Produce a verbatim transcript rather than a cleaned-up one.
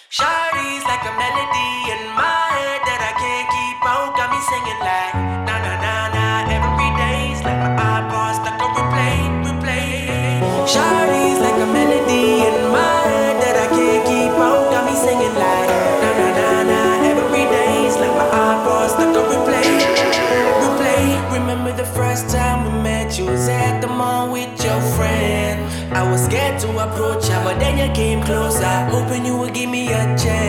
Shawty's like a melody in my head that I can't keep out. Got me singing like na na na na every day's like my iPod stuck on replay, replay. Shawty's like a melody in my head that I can't keep out. Got me singing like na na na na every day's like my iPod stuck on replay, replay. Remember the first time we met? You was at the mall with your friend. I was scared to approach ya, but then you came closer, hoping you would give me a chance.